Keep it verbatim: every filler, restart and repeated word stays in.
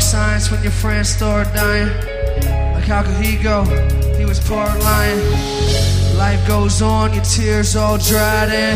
signs when your friends start dying. Like how could he go? He was part lion. Life goes on, your tears all dried in.